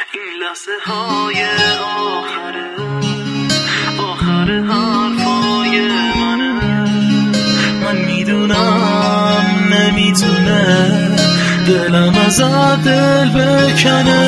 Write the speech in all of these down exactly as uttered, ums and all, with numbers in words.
این لحظه های آخره آخر حرفای منه. من میدونم نمیتونه دلم ازت دل بکنه.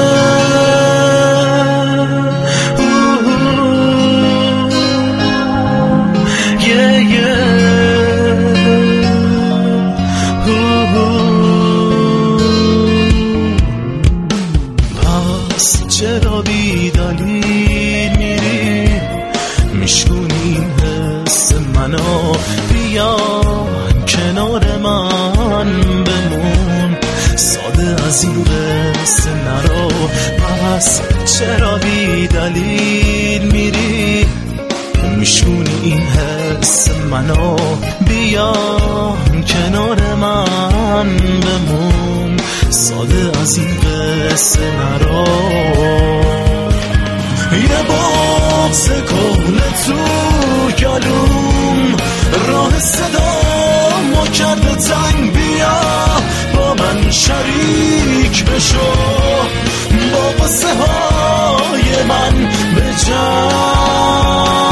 چرا بی دلیل میری میشکنی حس منو؟ بیا کنار من بمون، ساده از این قصه نرو. پس چرا بی دلیل میری میشکنی این حس منو؟ بیا کنار من بمون، ساده از این قصه نرو. یه بغض کهنه تو گلوم راه صدا ما کرده تنگ. بیا با من شریک بشو، با قصه های من بجا.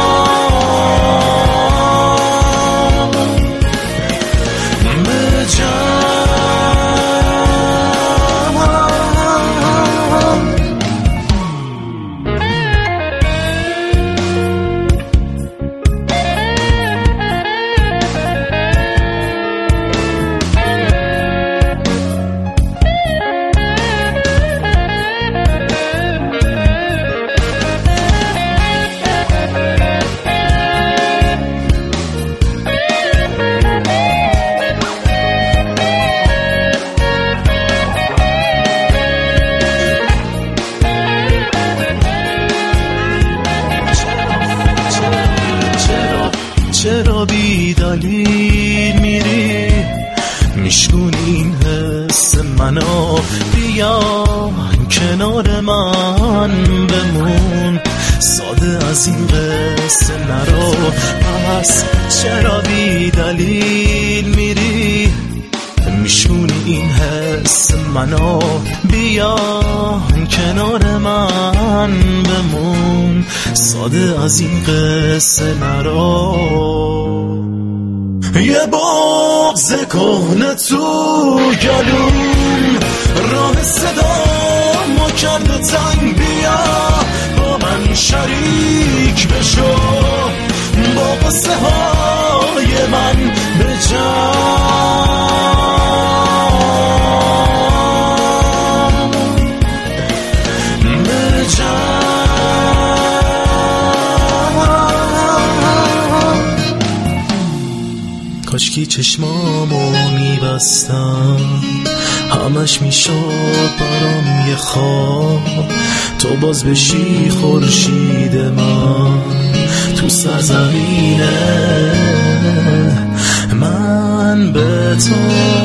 چرا بی دلیل میری میشکنی این حس منو؟ بیا کنار من بمون، ساده از این قصه نرو. پس چرا بی دلیل میری میشکنی این حس منو؟ بیا کنار من بمون، ساده از این قصه نرو. یه بغض کهنه تو گلوم راه صدا ما کرده تنگ. بیا با من شریک بشو، با قصه های من بجا. کاشکی چشمامو میبستم همش میشد برام یه خواب، تو باز بشی خورشید من تو سرزمینه. من به تو